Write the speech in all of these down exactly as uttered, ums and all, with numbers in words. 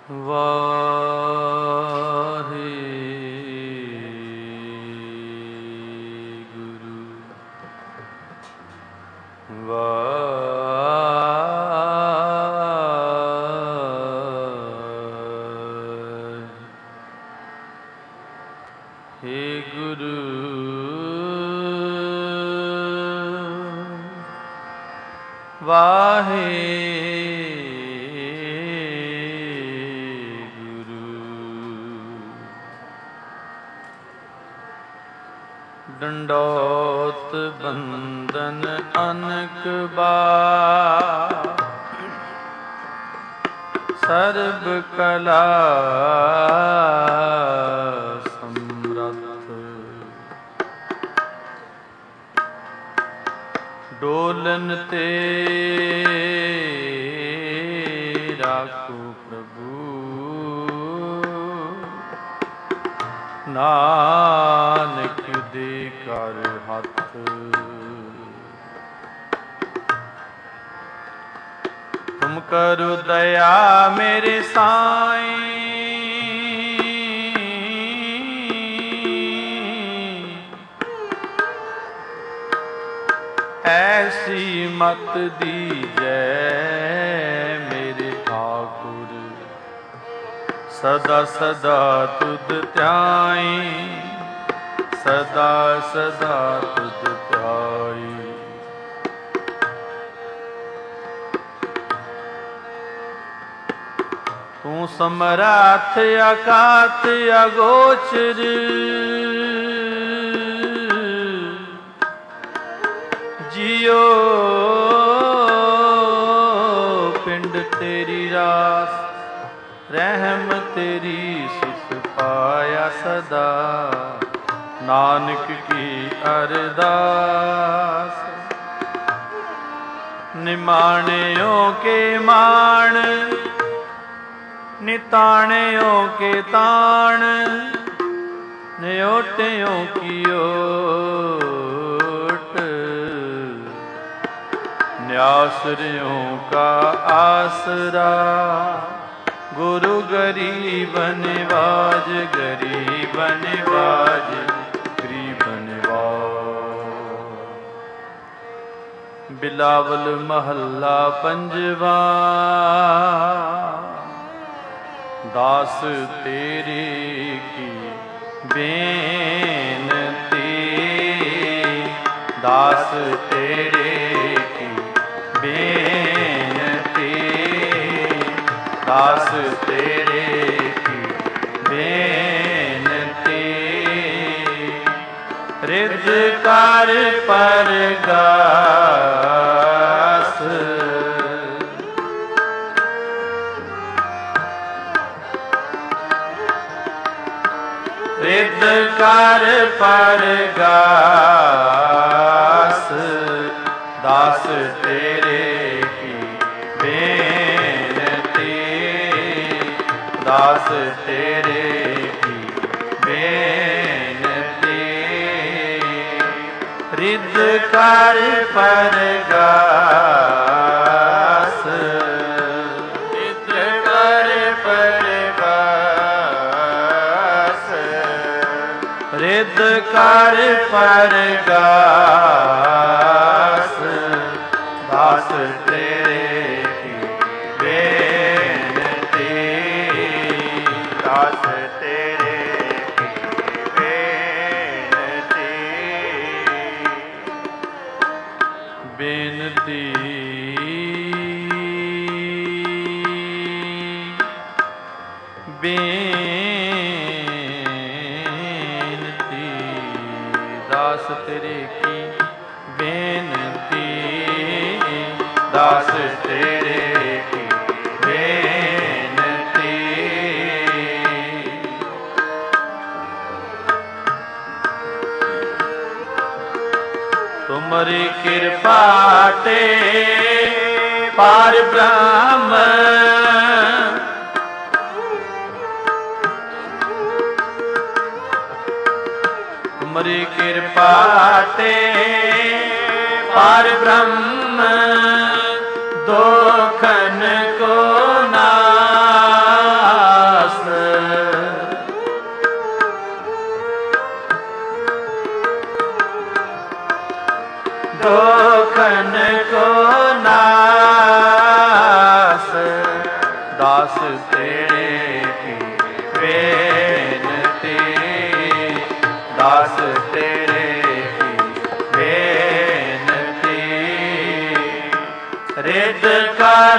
ਵਾਹਿਗੁਰੂ ਵਾਹਿਗੁਰੂ ਹੇ ਗੁਰੂ ਵਾਹਿਗੁਰੂ ਡੰਡੋਤ ਬੰਦਨ ਅਨਕ ਬਾਰ ਸਰਬ ਕਲਾ ਸਮਰੱਥ ਡੋਲਨ ਤੇ ਰਾਖੋ ਪ੍ਰਭੂ ਨਾਨਕ ਦੇ ਕਰ ਹੱਥ ਤੁਮ ਕਰੋ ਦਇਆ ਮੇਰੇ ਸਾਈਂ ਐਸੀ ਮਤ ਦੀਜੈ ਮੇਰੇ ਠਾਕੁਰ ਸਦਾ ਸਦਾ ਤੁਧ ਧਿਆਈ ਸਦਾ ਸਦਾ ਤੁਧ ਧਿਆਈ ਤੂੰ ਸਮਰੱਥ ਅਕਾਤ ਅਗੋਚਰ ਜਿਉ ਪਿੰਡ ਤੇਰੀ ਰਾਸ ਰਹਿਮ ਤੇਰੀ ਸਿਫ ਪਾਇਆ ਸਦਾ ਨਾਨਕ ਕੀ ਅਰਦਾਸ ਨਿਮਾਣਿਓ ਕੇ ਮਾਣ ਨਿਤਾਣਿਓ ਕੇ ਤਾਣ ਨਿਓਟਿਓ ਕੀ ਓਟ ਨਿਆਸਰਿਓ ਕਾ ਆਸਰਾ ਗੁਰੂ ਗਰੀਬ ਨਿਵਾਜ ਗਰੀਬ ਨਿਵਾਜ ਗਰੀਬ ਨਿਵਾਜ। ਬਿਲਾਵਲ ਮਹੱਲਾ ਪੰਜਵਾ। ਦਾਸ ਤੇਰੇ ਕੀ ਬੇਨਤੀ ਦਾਸ ਤੇਰੇ ਕੀ ਬੇਨਤੀ ਦਾਸ ਤੇਰੇ ਕੀ ਬੇਨਤੀ ਰਿਦ ਕਰ ਪਰਗਾਸ ਰਿਦ ਕਰ ਪਰਗਾਸ ਦਾਸ ਤੇਰੇ ਕੀ ਬੇਨਤੀ ਦਾਸ ਤੇਰੇ ਕੀ ਬੇਨਤੀ ਰਿਦ ਕਰ ਪਰਗਾਸ ਰਿਦ ਕਰ ਪਰਗਾਸ ਰਿਦ ਕਰ ਪਰਗਾਸ ਦਾਸ ਤੇਰੇ ਕੀ ਬੇਨਤੀ ਦਾਸ ਤੇਰੇ ਕੀ ਬੇਨਤੀ ਬੇਨਤੀ ਬੇਨਤੀ ਦਾਸ ਤੇਰੇ ਕੀ ਬੇਨਤੀ ਦਾਸ ਤੇਰੇ ਕੀ ਬੇਨਤੀ ਤੁਮਰੀ ਕਿਰਪਾ ਤੇ ਪਾਰ ਬ੍ਰਹਮ ਤੁਮਰੀ ਕਿਰਪਾ ਤੇ ਪਾਰ ਬ੍ਰਹਮ ਦੋਖਨ ਕੋ ਨਾਸ दास तेरे की बेनती, दास तेरे की बेनती। रिद कर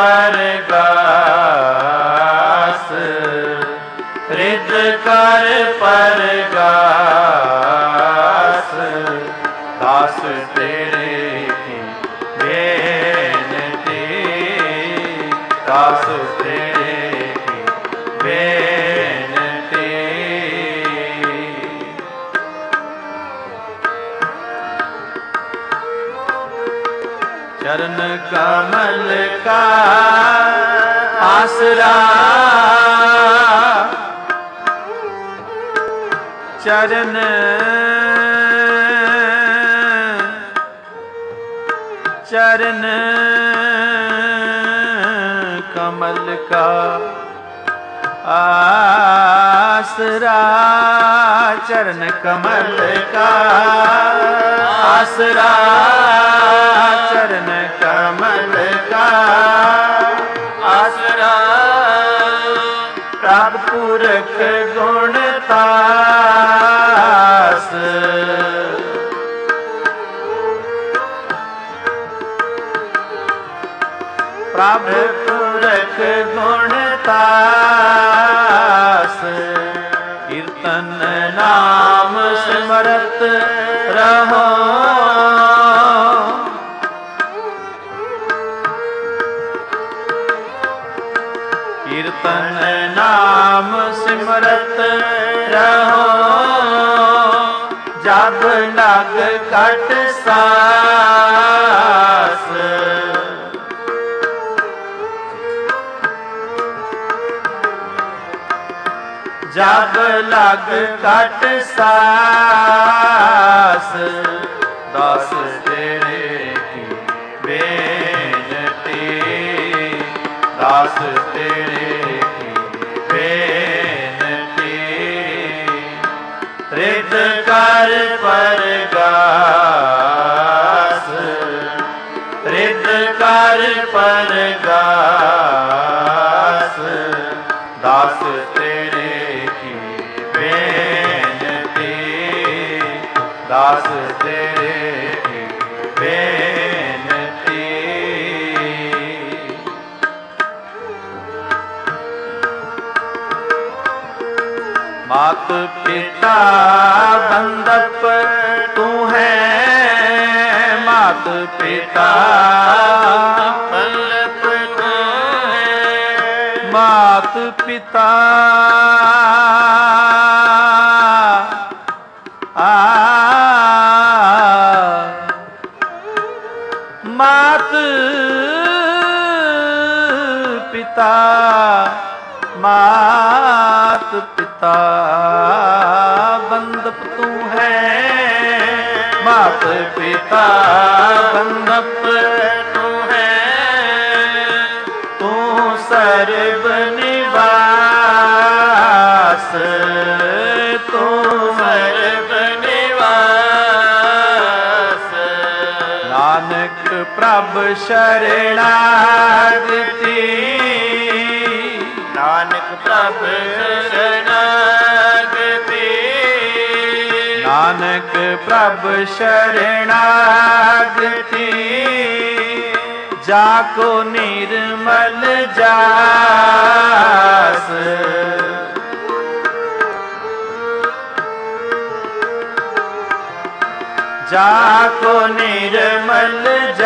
परगास, रिद कर परगास, दास तेरे की बेनती, दास तेरे की बेनती। चरण कमल का आसरा, चरण चरण कमल का आसरा, चरण कमल का आसरा, चरण कमल का आसरा। प्रभु पुरख गुणतास, प्रभु पुरख गुणतास। कीर्तन नाम स्मरत रहो, कीर्तन नाम सिमरत रहो। जब लग कट सास, जब लग कट सास, दास तेरे की बेनती, दास तेरे की बेनती। रिद कर परगास, रिद कर परगास, दास तेरे की बेनती, दास तेरे की बेनती। मात पिता बंदप तू है, मात पिता बंदप तू है, मात पिता आ मात पिता, मात पिता बंदप तू है, मात पिता बंदप तू है। तू सर्व निवास, तू सर्व निवास। नानक प्रभु शरणागति, नानक प्रभु शरणागति, नानक प्रभु शरणागति। जाको निर्मल जास, जाको निर्मल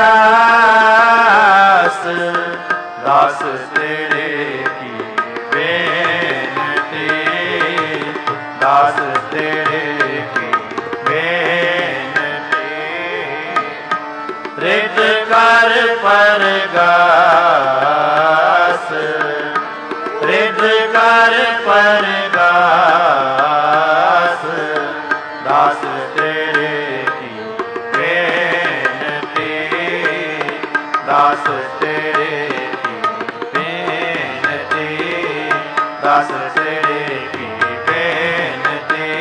जास, दास तेरे की बेनती, दास तेरे की बेनती। रिद कर परगास, रिद कर परगास, दास तेरे की बेनती, दास तेरे की बेनती, दास तेरे की बेनती।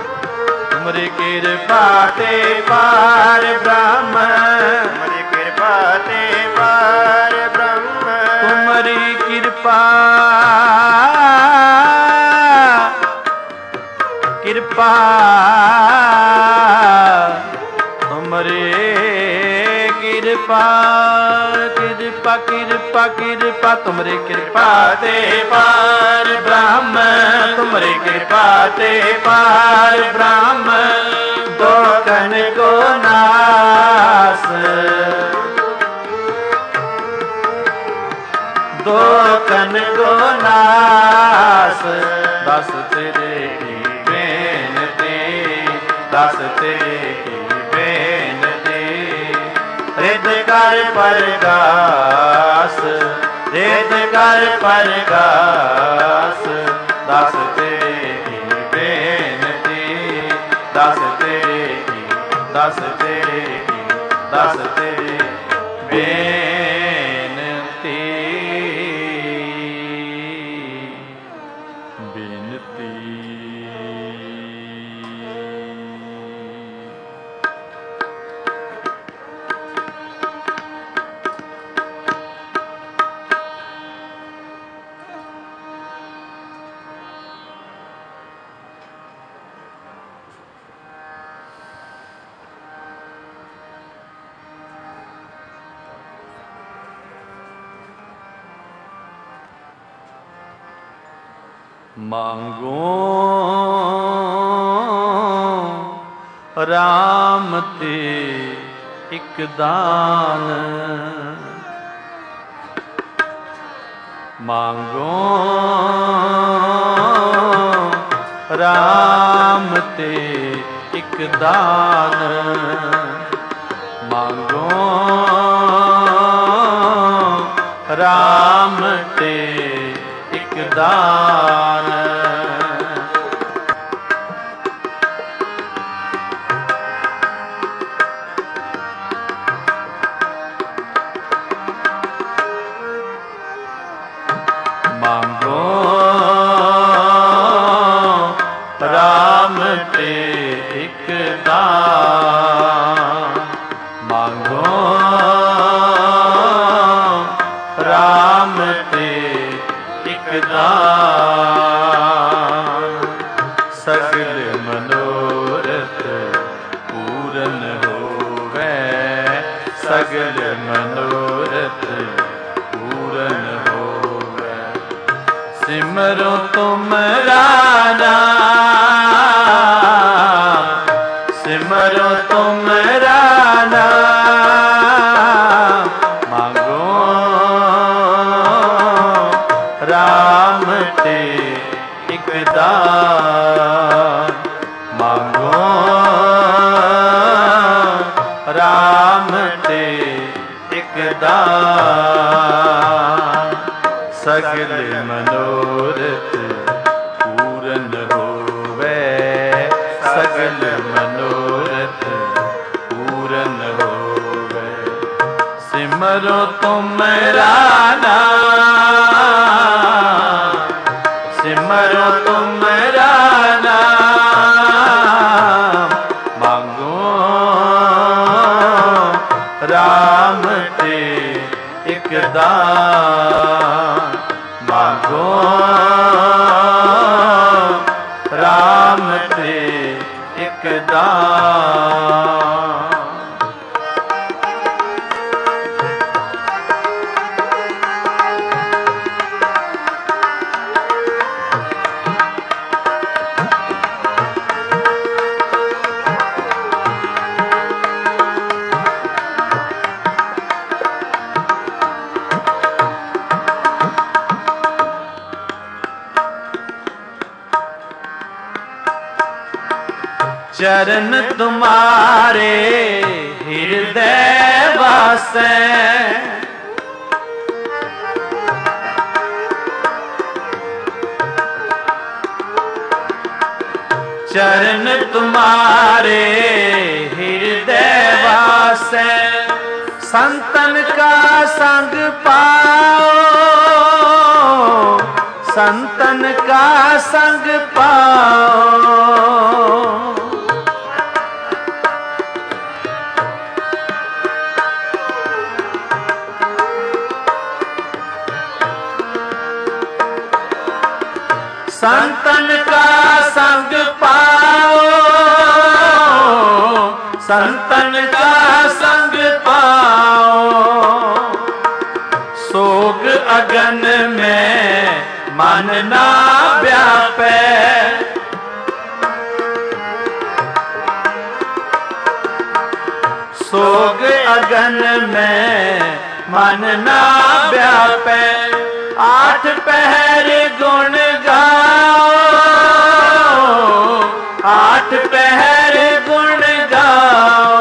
तुमरी कृपा ते पार ब्रह्म, तुमरी कृपा ते पार ब्रह्म तुम्हारी कृपा कृपा तुम्हारी कृपा कृपा कृपा कृपा तुम्हारी कृपा ते पार ब्रह्म तुम्हारी कृपा ते पार ब्रह्म दो कन को नास दो कन को नास दस तेरे की बेनती दस तेरे की बेनती रिद कर परगास रिद कर परगास दस तेरे की बेनती दस तेरे की दस तेरे की दस तेरे बेनती बेनती मांगो राम ते एक दान मांगो राम ते एक दान मांगो राम ते एक दान मांगो राम ते एक दान मांगो राम ते एक दान सगल मनोरथ पूरन होवे सगल मनोरथ पूरन होवे सिमरो तुमरा नाम सिमरो तुमरा नाम मांगो राम ते एक दान मांगो राम ते एक दान सगल मनोरथ पूरन होवे सगल मनोरथ पूरन होवे सिमरो तुमरा नाम सिमरो तुमरा नाम मांगो राम ते एक दान मांगो राम ते एक दान चरण तुम्हारे हृदय वासे चरण तुम्हारे हृदय वासे संतन का संग पाओ संतन का संग पाओ संतन का संग पाओ, संतन का संग पाओ। सोग अगन में मन ना व्यापे, सोग अगन में मन ना व्यापे। आठ पहर गुण गाओ, आठ पहर गुण गाओ।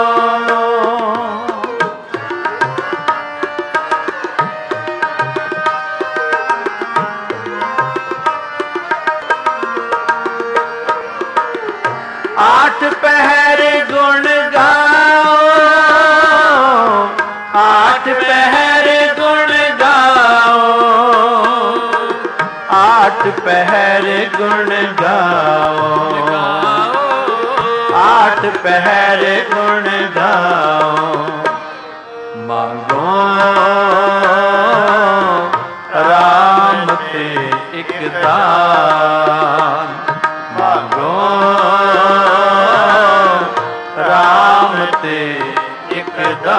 आठ पहर गुण गाओ, आठ पहर गुण गाओ, आठ पहर गुण गाओ, आठ पहर गुण गाओ। मांगो राम ते एक दान, मांगो राम ते एक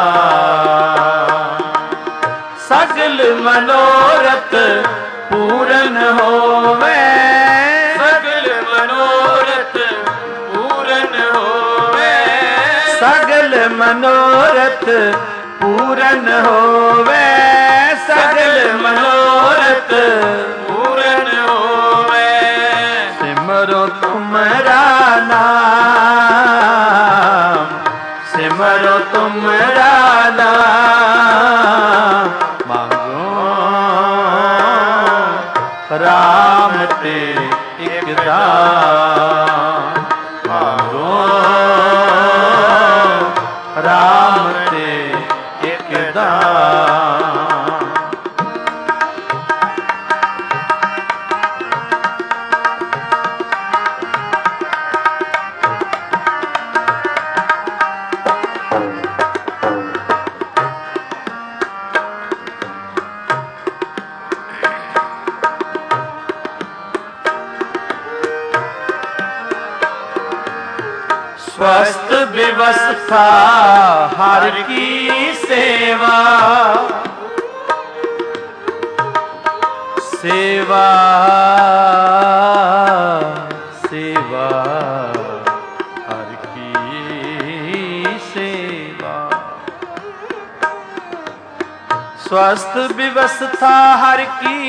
दान। सगल मनोरथ पूरन होवे, सगल मनोरथ पूरन होवे, सगल मनोरथ पूरन होवे, सगल मनोरथ पूरन होवे। सिमरो तुमरा नाम, सिमरो तुमरा नाम। मांगो राम ते एक दान, मांगो राम ते एक दान। स्वस्थ व्यवस्था हर की सेवा, सेवा सेवा हर की सेवा। स्वस्थ व्यवस्था हर की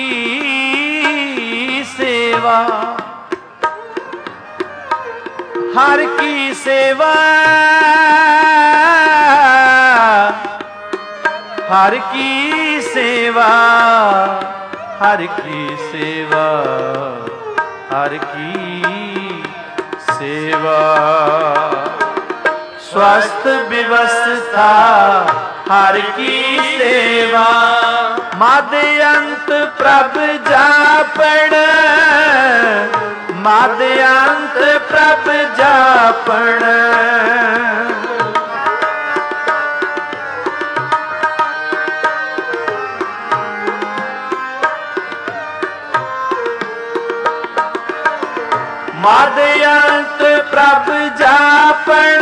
सेवा, हर की सेवा, हर की सेवा, हर की सेवा, हर की सेवा। स्वस्थ व्यवस्था हर की सेवा, मादे अंत प्रभ जापण, मादे अंत प्रभ जापण। मादे अंत प्रभ जापण,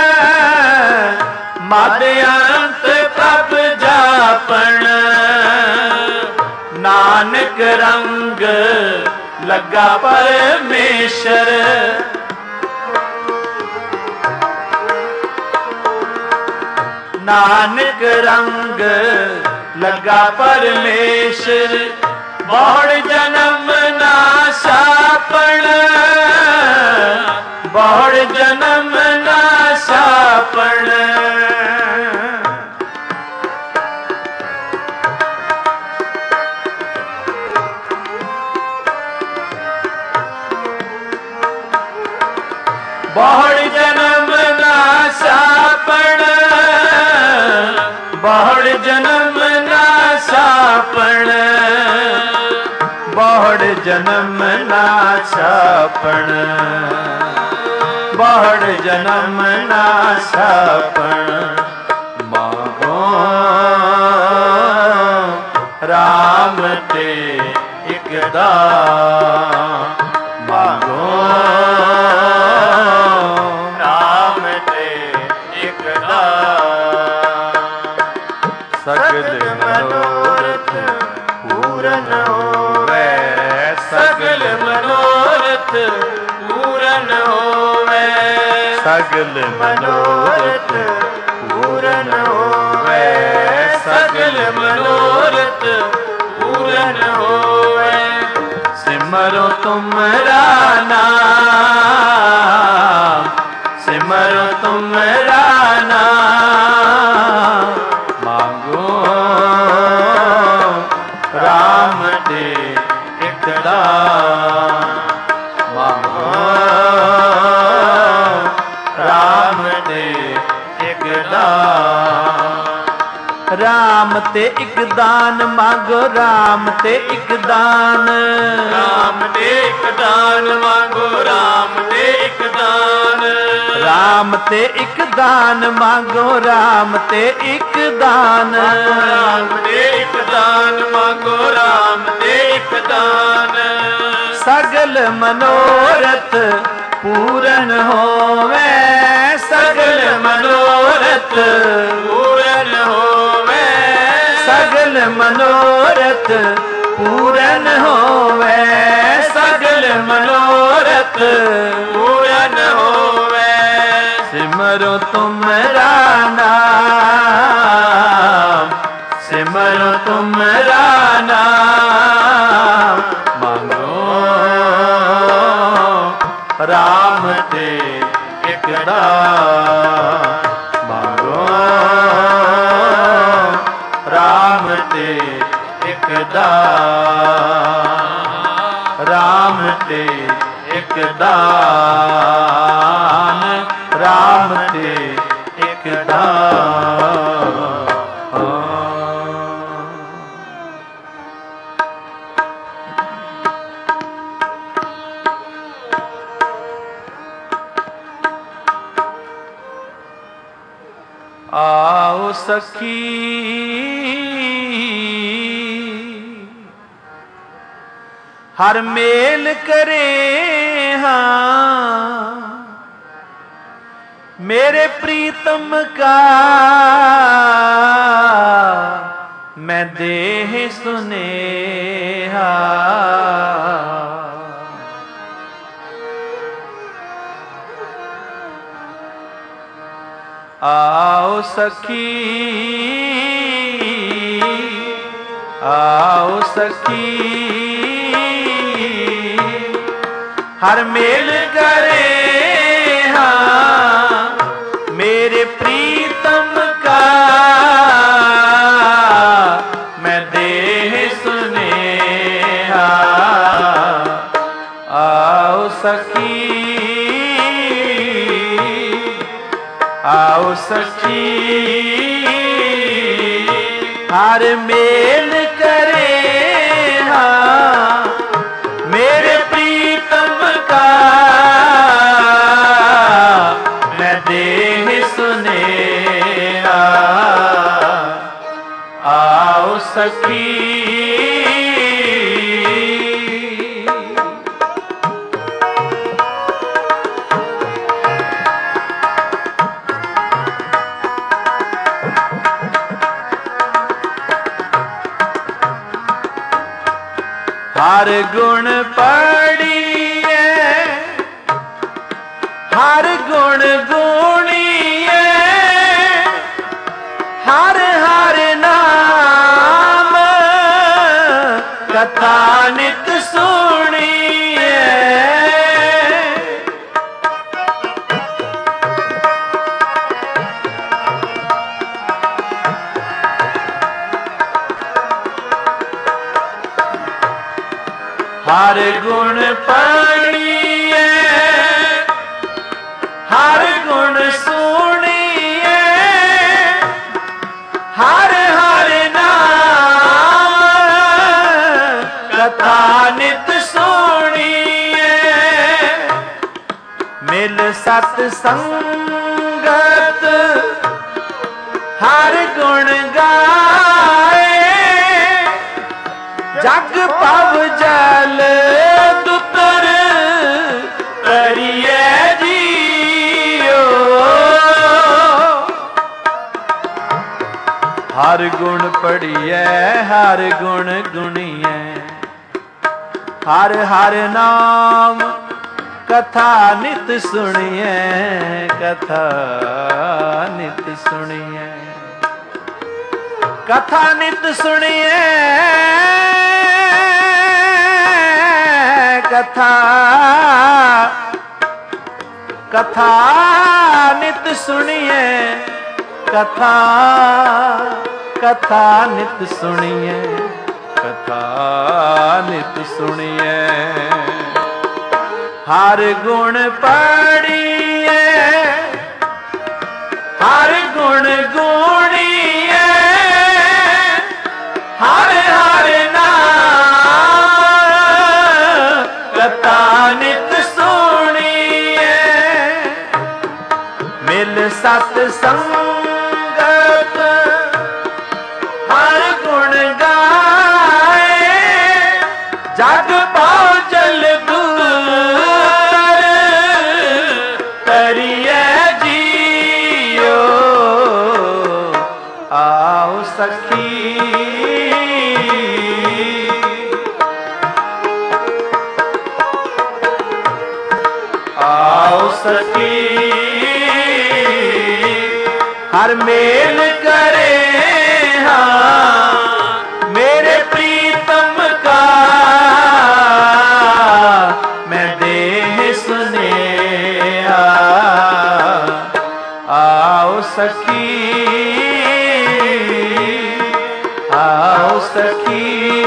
मादे अंत प्रभ जापण। नानक रंग लगा परमेश्वर, नानक रंग लगा परमेश्वर। बहुड़ जन्म ना शापण, बहुड़ जन्म ना शापण। बहुड़ जन्म ना शापण, बहुड़ जन्म ना शापण, बहुड़ जन्म ना शापण, बहुड़ जन्म ना शापण। मांगो राम ते एक दान, ਮਨੋਰਥ ਪੂਰਨ ਹੋਵੇ, ਸਗਲ ਮਨੋਰਥ ਪੂਰਨ ਹੋਵੇ, ਸਗਲ ਮਨੋਰਥ ਪੂਰਨ ਹੋਵੇ, ਸਗਲ ਮਨੋਰਥ ਪੂਰਨ ਹੋਵੇ। ਸਿਮਰੋ ਤੁਮਰਾ ਨਾਮ, ਸਿਮਰੋ ਤੁਮਰਾ ਨਾਮ, ਮੰਗੋ ਰਾਮ ਦੇ ਇੱਕ ਦਾਨ, ਮੰਗੋ ਰਾਮ ਦੇ ਇੱਕ ਦਾਨ। ਰਾਮ ਤੇ ਇੱਕ ਦਾਨ ਮੰਗੋ, ਰਾਮ ਤੇ ਇੱਕ ਦਾਨ, ਰਾਮ ਦੇ ਇੱਕ ਦਾਨ ਮੰਗੋ, ਰਾਮ ਦੇ ਇੱਕ ਦਾਨ, ਰਾਮ ਤੇ ਇੱਕ ਦਾਨ ਮੰਗੋ, ਰਾਮ ਤੇ ਇੱਕ ਦਾਨ, ਰਾਮ ਦੇ ਇੱਕ ਦਾਨ ਮੰਗੋ, ਰਾਮ ਦੇ ਇੱਕ ਦਾਨ। ਸਗਲ ਮਨੋਰਥ ਪੂਰਨ ਹੋਵੇ, ਸਗਲ ਮਨੋਰਥ ਪੂਰਨ ਹੋਵੇ, ਸਗਲ ਮਨੋਰਥ ਪੂਰਨ ਹੋਵੇ, ਸਗਲ ਮਨੋਰਥ ਪੂਰਨ ਹੋਵੇ। ਸਿਮਰੋ ਤੁਮਰਾ ਨਾਮ, ਸਿਮਰੋ ਤੁਮਰਾ ਨਾਮ, ਮੰਗੋ ਰਾਮ ਤੇ ਇੱਕ ਦਾਨ, ਮੰਗੋ ਰਾਮ ਤੇ ਇੱਕ ਦਾਨ, ਰਾਮ ਤੇ ਇੱਕ ਦਾਨ, ਰਾਮ ਤੇ ਇੱਕ ਦਾਨ। ਆਓ ਸਖੀ ਹਰ ਮੇਲ ਕਰੇ ਹਾਂ, ਮੇਰੇ ਪ੍ਰੀਤਮ ਕਾ ਮੈਂ ਦੇਹ ਸੁਨੇਹਾ। आओ सखी, आओ सखी हर मेल करे हाँ, मेरे प्रीतम का मैं देह सुनेहा। आओ सखी, आओ सखी हर मेल करे हाँ, मेरे प्रीतम का मैं देह सुनेहा। आओ सखी, हर गुण पढ़िए, हर गुण गुणिए, हर हर नाम कथा नित सुनिए। हर गुण पढ़िए, हर गुण सुनिए, हर हर नाम कथा नित सुनिए। मिल सत संगत हर गुण गाए, जग पव जल दुतर करिए जियो। हर हर गुण पढ़िए हर गुण गुणिए, हर हर नाम कथा नित सुनिए, कथा नित सुनिए, कथा नित सुनिए, कथा कथा नित सुनिए, कथा कथा नित सुनिए, कथा नित सुनिए, हर गुण पढ़िए हर गुण गुणिए, हर हर नाम कथा नित सुनिए, मिल सत संगत हर गुण गाए, जग पाओ जल दूर तरिए जियो, आओ सखी आओ सखी, हर मेल करे हाँ मेरे प्रीतम का, मैं देह सुने आओ सखी आओ सखी।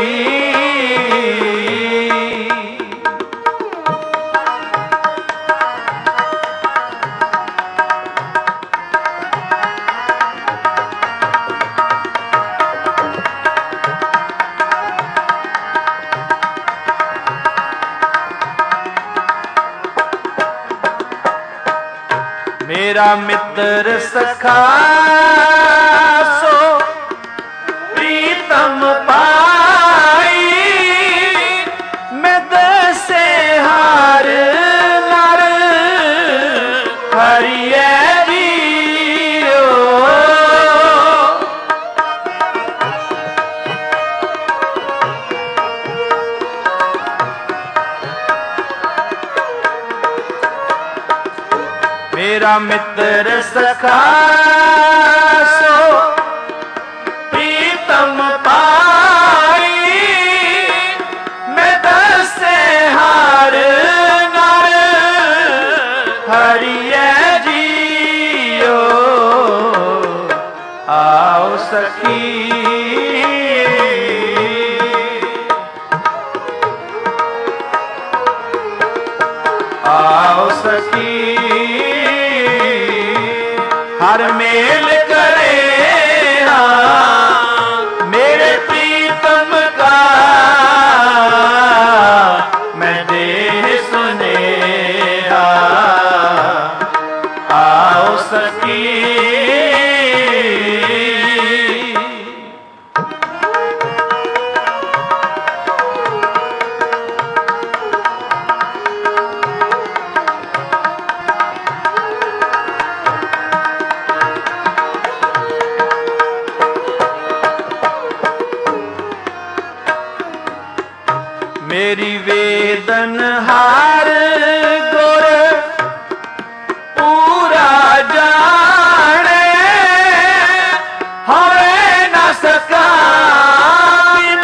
मेरा मित्र सखा सो प्रीतम पाई, मैं दसे हार नर हरिए जियो, मेरा मित्र सखा सो प्रीतम पाई, मैं दसे हार नर हरिए जियो, आओ सखी आओ सखी, हर मेल करे हाँ मेरे प्रीतम का, मैं देह सुने आओ सखी। मेरी वेदन हार गुर पूरा जाने, हवे न सका बिन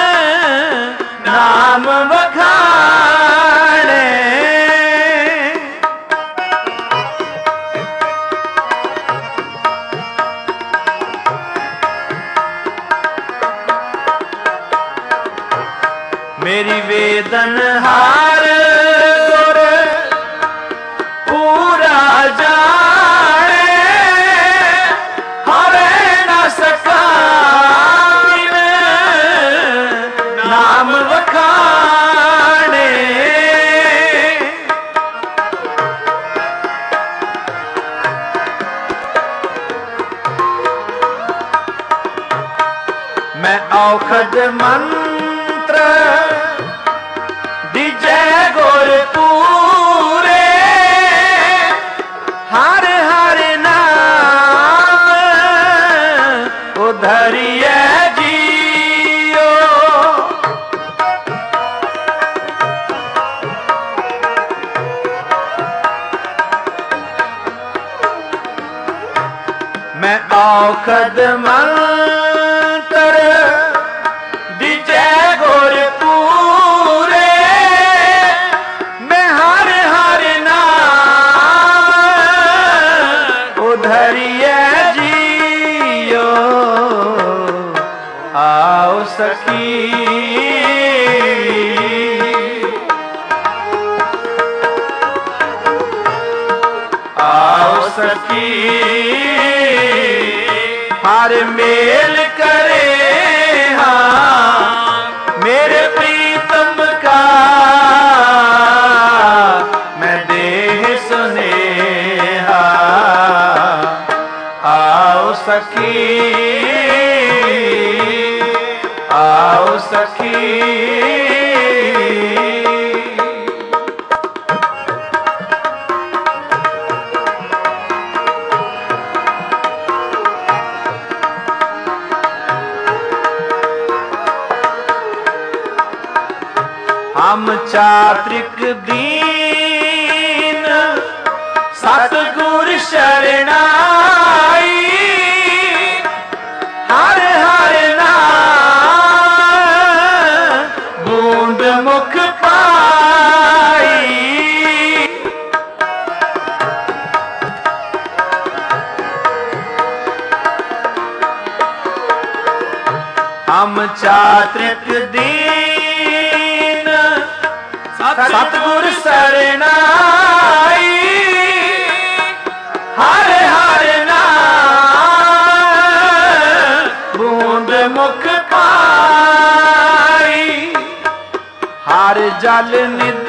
नाम बखाने, मेरी वेदन हार गुर पूरा जाने, हवे न सका बिन नाम बखाने, मैं औखद मंत्र जय गुर पूरे, हर हर नाम उधर ਸ਼ਬਦ ਮੰਤਰ ਦੀਜੈ ਗੁਰ ਪੂਰੇ ਮੈਂ ਹਰ ਹਰ ਨਾਮ ਉਧਰਿਐ ਜੀਓ ਆਓ ਸਖੀ ਆਓ ਸਖੀ ਹਰ ਮੇਲ ਕਰੇ ਹਾਂ ਮੇਰੇ ਪ੍ਰੀਤਮ ਕਾ ਮੈਂ ਦੇਹ ਸੁਨੇਹਾ ਆਓ ਸਖੀ ਆਓ ਸਖੀ ਹਮ ਚਾਤ੍ਰਿਕ ਦੀਨ ਸਤਿਗੁਰ ਸ਼ਰਣਾਈ ਹਰ ਹਰ ਨਾਮ ਬੂੰਦ ਮੁਖ ਪਾਈ ਹਮ ਚਾਤ੍ਰਿਕ ਦੀਨ ਸਤਿਗੁਰ ਸਰਨਾਈ ਹਰ ਹਰ ਨਾਮ ਬੂੰਦ ਮੁਖ ਪਾਈ ਹਰ ਜਲ ਨਿਦ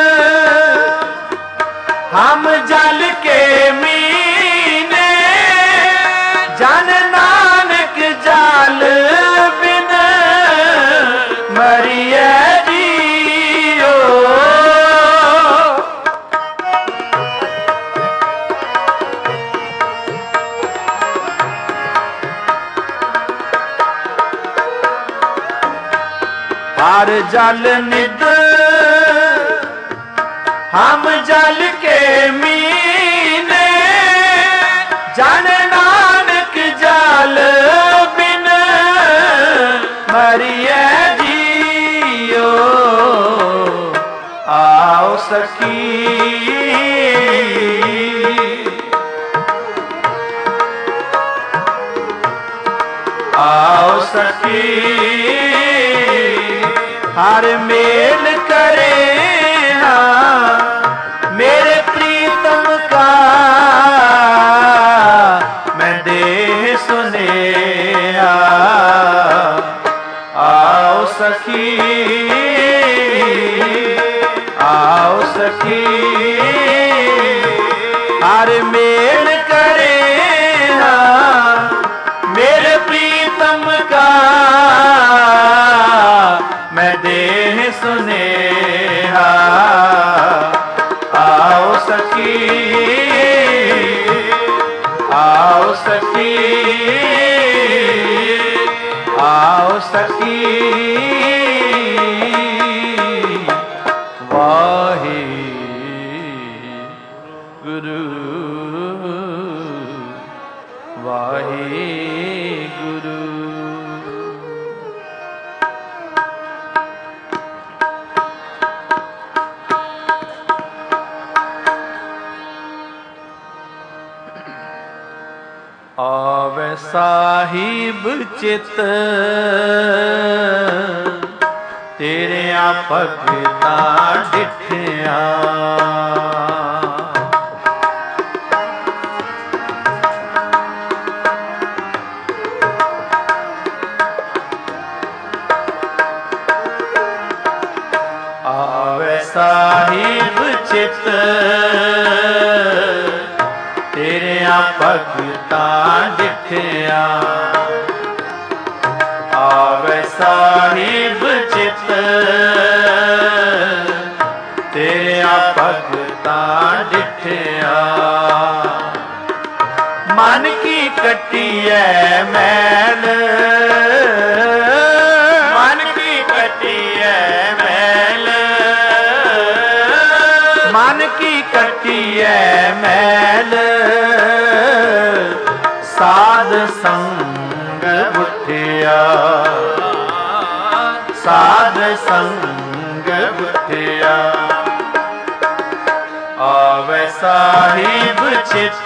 ਹਮ ਜਲ ਕੇ ਮੀਨੇ ਜਨ ਨਾਨਕ ਜਲ ਬਿਨ ਮਰੀਐ हर जल निद हम जल के मीने जन नानक जल बिन मरिए जियो आओ सखी आओ सखी हर मेल करे हाँ मेरे प्रीतम का मैं देह सुनेहा आओ सखी आओ सखी हर मेल करे हाँ मेरे प्रीतम का मैं देह सुनेहा आओ सखी आओ सखी आओ सखी वाहे गुरु वाहे गुरु आवे साहिब चित तेरे भगता डिठिया आवे साहिब चित तेरे भगता डिठिया आवे साहिब चित तेरे भगता डिठिया मन की कटी है मैल मन की कटी है मैल मन की कटी है मैल साध संग ਸਾਧ ਸੰਗ ਬੁੱਧਿਆ। ਆਵੇ ਸਾਹਿਬ ਚਿਤ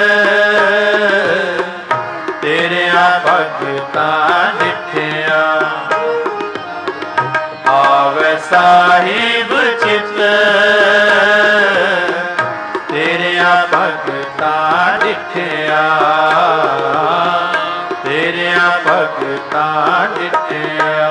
ਤੇਰਿਆਂ ਭਗਤਾਂ ਡਿਠਿਆ। ਆਵੇ ਸਾਹਿਬ ਚਿਤ ਤੇਰਿਆਂ ਭਗਤਾਂ ਡਿਠਿਆ। ਤੇਰਿਆਂ ਭਗਤਾਂ ਡਿਠਿਆ।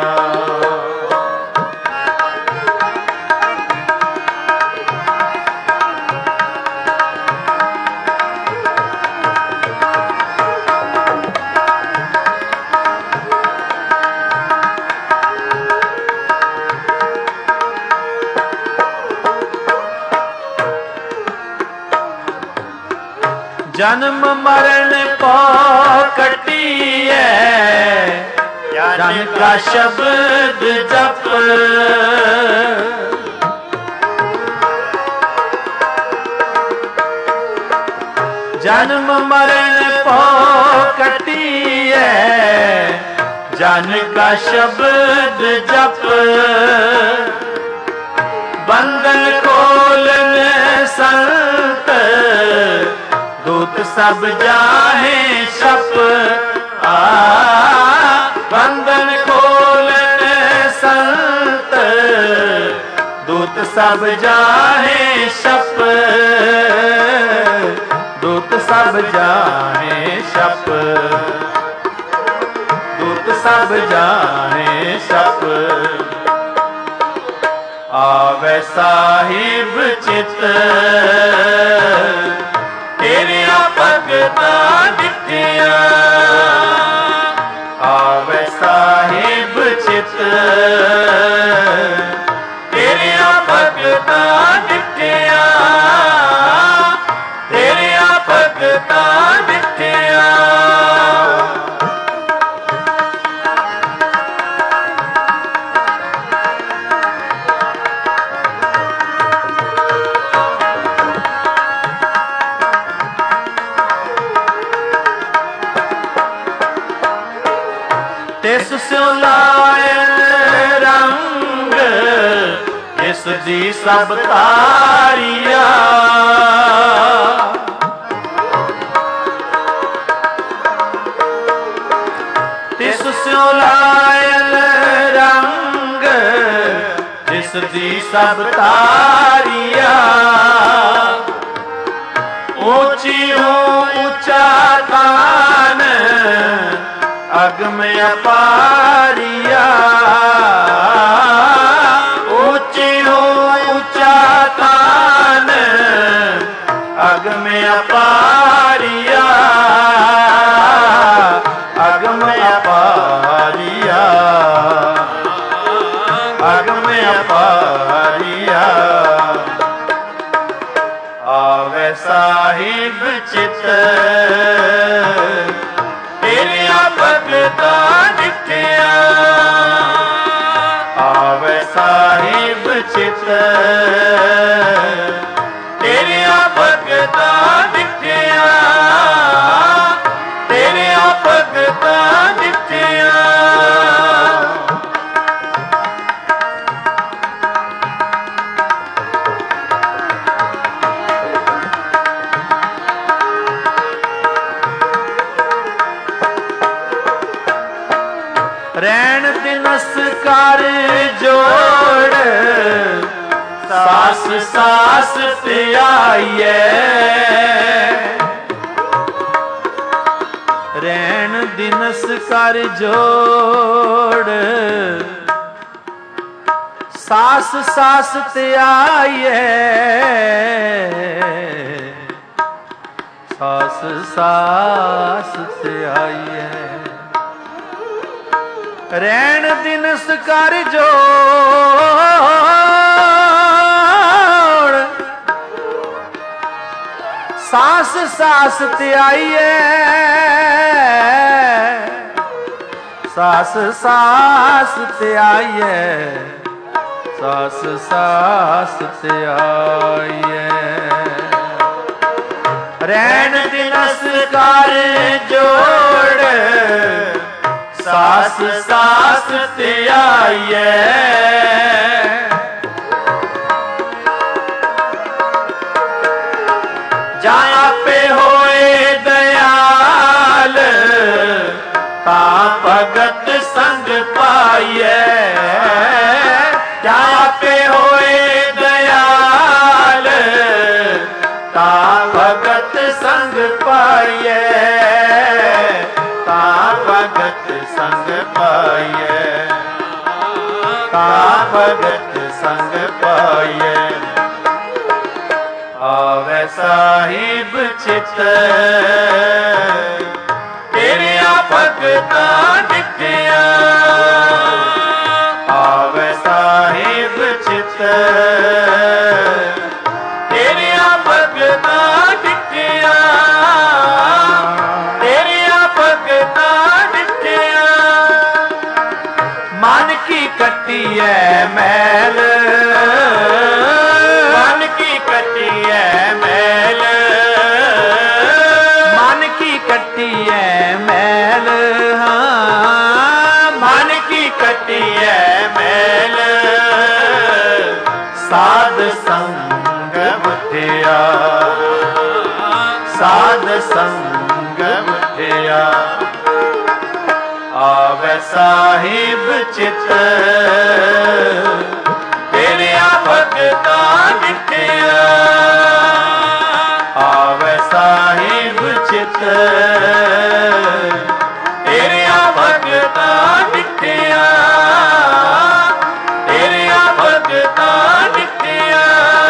ਜਨਮ ਮਰਨ ਪੋ ਕਟੀਐ ਜਨ ਕਾ ਸ਼ਬਦ ਜਪ। ਜਨਮ ਮਰਨ ਪੋ ਕਟੀਐ ਜਨ ਕਾ ਸ਼ਬਦ ਜਪ। ਬੰਧਨ ਖੋਲਨ ਸੰਤ ਦੂਤ ਸਭ ਜਾਹੇ ਛਪ। ਆ ਬੰਧਨ ਖੋਲਨ ਸੰਤ ਦੂਤ ਸਭ ਜਾਹੇ ਛਪ। ਦੂਤ ਸਭ ਜਾਹੇ ਛਪ। ਦੂਤ ਸਭ ਜਾਹੇ ਛਪ। ਆਵੇ ਸਾਹਿਬ ਚਿਤ ਤੇਰਿਆਂ ਭਗਤਾਂ ਡਿਠਿਆ। ਆਵੇ ਸਾਹਿਬ ਚਿਤ ਤੇਰਿਆਂ ਭਗਤਾਂ ਡਿਠਿਆ। ਤੇਰਿਆਂ ਭਗਤਾਂ ਡਿਠਿਆ। ਤਿਸ ਸਿਉ ਲਾਇਨ ਰੰਗ ਇਸ ਦੀ ਸਭ ਤਾਰੀਆ। ਤਿਸ ਸਿਉ ਲਾਇਨ ਰੰਗ ਇਸ ਦੀ ਸਭ ਤਾਰੀਆ। ਉੱਚੀ ਹੋ ਉੱਚਾ ਕਾਨ ਅਗਮ ਅਪਾਰੀਆ। ਉੱਚੀ ਹੋ ਉੱਚਾ ਕਾਨ ਅਗਮ ਅਪਾਰੀਆ। ਅਗਮ ਅਪਾਰੀਆ। ਅਗਮ ਅਪਾਰੀਆ। ਆਵੇ ਸਾਹਿਬ ਚਿਤ ਤੇਰਿਆਂ ਭਗਤਾਂ ਡਿਠਿਆ। ਆਵੇ ਸਾਹਿਬ ਚਿਤ ਤੇਰਿਆਂ ਭਗਤਾਂ ਡਿਠਿਆ। ਤੇਰਿਆਂ ਭਗਤਾਂ ਡਿਠਿਆ। ਰੈਣ ਦਿਨਸ ਕਰ ਜੋੜ ਸਾਸ ਸਾਸ ਧਿਆਈਐ। ਰੈਣ ਦਿਨਸ ਕਰ ਜੋੜ ਸਾਸ ਸਾਸ ਧਿਆਈਐ। ਸਾਸ ਸਾਸ ਧਿਆਈਐ। ਰੈਣ ਦਿਨਸ ਕਰ ਜੋੜ ਸਾਸ ਸਾਸ ਧਿਆਈਐ। ਸਾਸ ਸਾਸ ਧਿਆਈਐ। ਸਾਸ ਸਾਸ ਧਿਆਈਐ। ਰੈਣ ਦਿਨਸ ਕਰ ਜੋੜ ਸਾਸ ਸਾਸ ਧਿਆਈਐ। पाइए। जाया पे होए दयाल ता भगत संग पाइए। जाया पे होए दयाल ता भगत संग पाइए। ता भगत संग पाइए। ता भगत संग पाइए। आवे साहिब चित तेरिया भगता डिठिया। आवे साहिब चित तेरिया भगता डिठिया। तेरिया भगता डिठिया। मन की कटी है मैल। मन की कटी है मैल। मन की कटी है मैल। हाँ मन की कटी है मैल। साध संग उठिया। साध संग उठिया। आवे साहिब चित तेरिया भगता डिठिया। आवे साहिब चित तेरिया भगता डिठिया। तेरिया भगता डिठिया।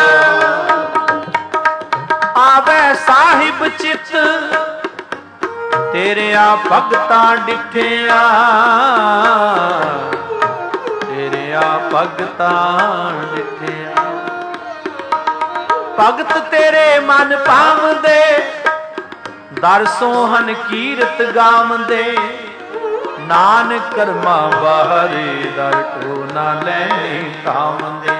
आवे साहिब चित तेरिया भगता डिठिया। तेरिया भगता डिठिया। भगत तेरे मन पावदे दर सोहन कीरत गावदे। नानक कर्मा बाहरे दर टो ना लैनी तावदे।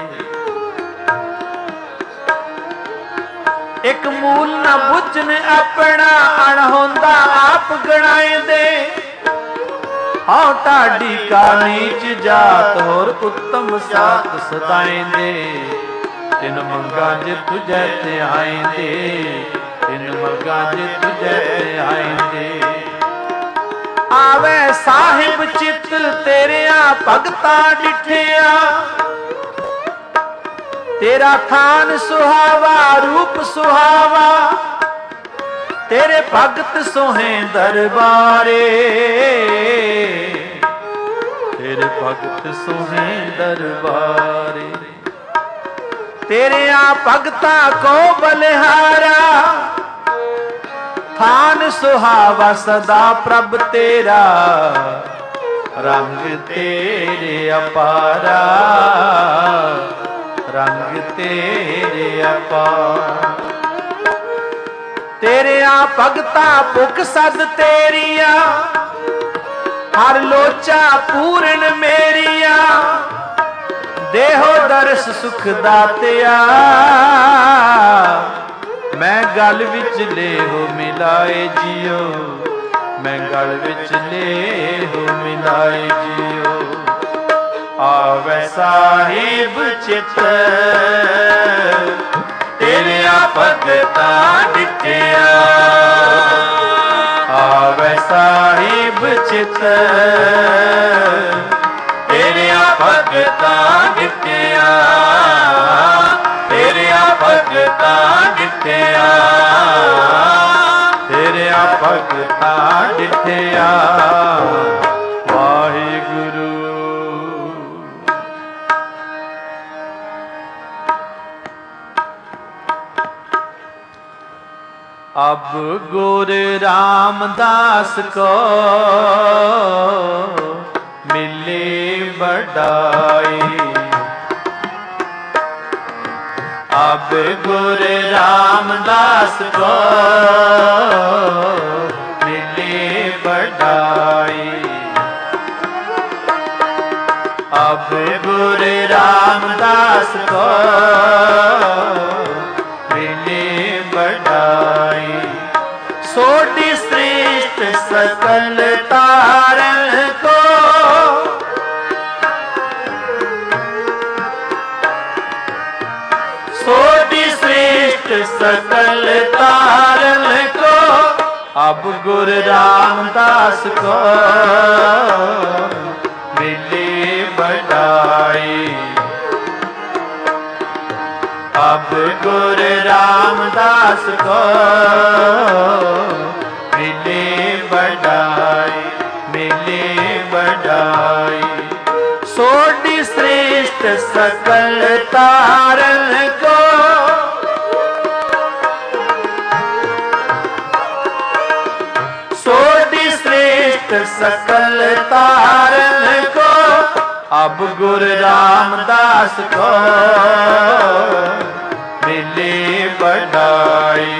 एक मूल न बुझन अपना अणहोंदा आप गणाए दे। हाँ ढाडी का नीच जात होर उत्तम सात सदाए दे। तिन मंगा जे तुझे ते आए दे। तिन मंगा जे तुझे ते आए दे। आवे साहिब चित तेरिया भगता डिठिया। तेरा थान सुहावा रूप सुहावा। तेरे भगत सोहे दरबारे। तेरे भगत सोहे दरबारे। तेरे आ भगता को बलिहारा। थान सुहावा सदा प्रभ तेरा। रंग तेरे अपारा। रंग तेरे अपार। तेरे आ भगता भुख सद तेरिया। हर लोचा पूरन मेरिया। देहो दर्श सुख दातिया। मैं गल विच ले हो मिलाए जियो। मैं गल विच ले हो मिलाए जियो। आवे साहिब चित तेरिया भगता डिठिया। आवे साहिब चित तेरिया भगता डिठिया। तेरिया भगता डिठिया। तेरिया भगता डिठिया। वाहिगुरु। अब गुर रामदास को मिले बड़ाई। अब गुर रामदास को मिले बड़ाई। अब गुर रामदास को मिले बड़ाई। सोटी श्रेष्ठ सकल तारन को सकल तारन को, अब गुरु रामदास को मिली बढ़ाई। अब गुरु रामदास को मिली बढ़ाई, मिली बढ़ाई। सोडी श्रेष्ठ सकल तारन को, सोडी श्रेष्ठ सकल तारन को, अब गुरु रामदास को मिली बढ़ाई।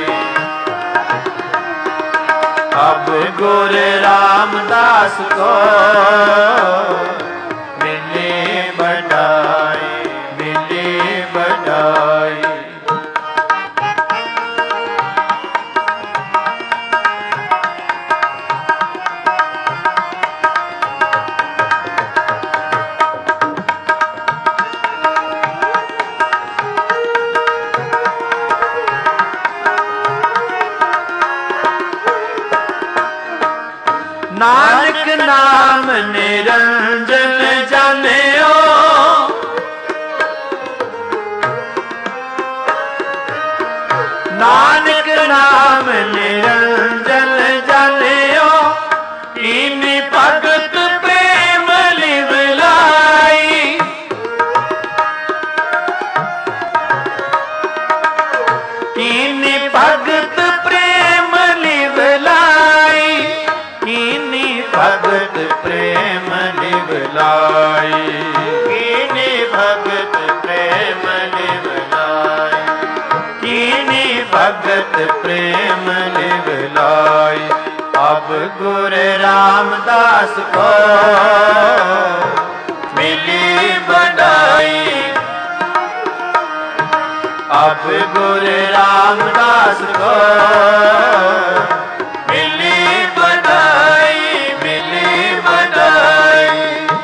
अब गुरु रामदास को मिली बढ़ाई, मिली बढ़ाई। नानक नाम निरंजन जानियो, नानक नाम निरंजन जानियो, इन्हीं भगत प्रेम लिवलाई। इन्हीं भगत प्रेम लिवलाई, इन्हीं भगत प्रेम लिवलाई। कीनी भगत प्रेम लिवलाई, कीनी भगत प्रेम लिवलाई। अब गुरु रामदास को मिली बढ़ाई। अब गुरु रामदास को मिली बढ़ाई, मिली बढ़ाई।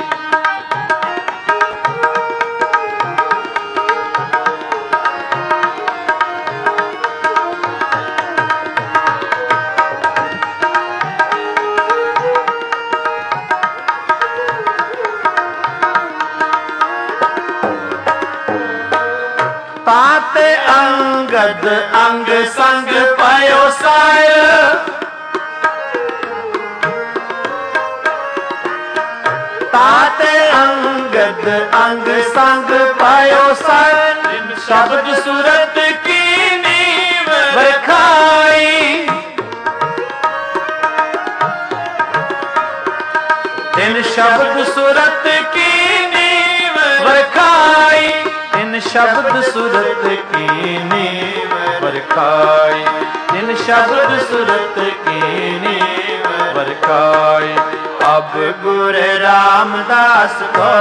ताते अंगद अंग संग पायो साय, ताते अंगद अंग संग पायो साय। शब्द सूरत की नीव रखाई, इन शब्द सूरत की नीव रखाई, इन शब्द सूरत की नीव बरखाई, इन शब्द सूरत की नीव बरखाई। अब गुरु रामदास को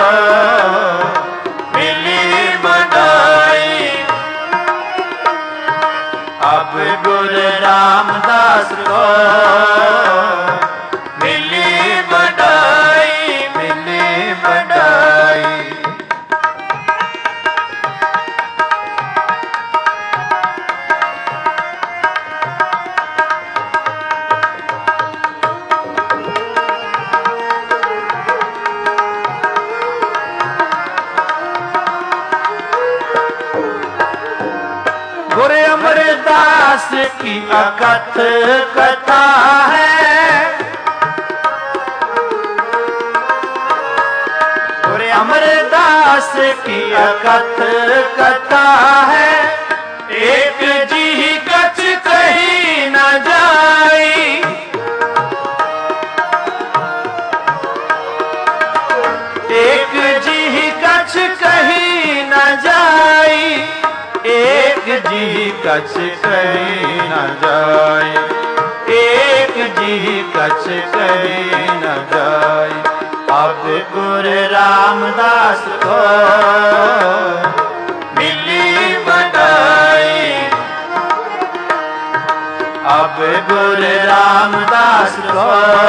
मिली बढ़ाई। अब गुरु रामदास को मिली बढ़ाई, मिली बढ़ाई। गुरु अमरदास की अकथ कथा है, गुरु अमरदास की अकथ कथा है। एक जी कछ कही न जाई, एक जी कछ कही न जाई, एक जी कछ कही न जाए, एक जी कछ कही न जाए। अब गुरु रामदास को मिली बढ़ाई। अब गुरु रामदास को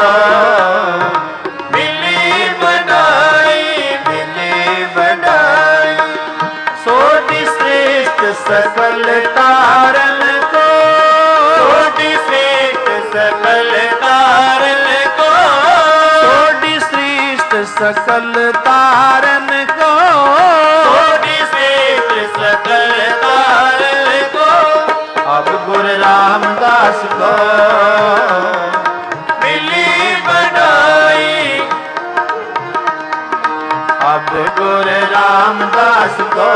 मिली बढ़ाई, मिली बढ़ाई। सोती श्रेष्ठ सकल तारन को, सोडी श्रेष्ठ सकल तारन को, सोडी श्रेष्ठ सकल तारन को, सोडी श्रेष्ठ सकल तारन को। अब गुरु रामदास को मिली बड़ाई, अब गुरु रामदास को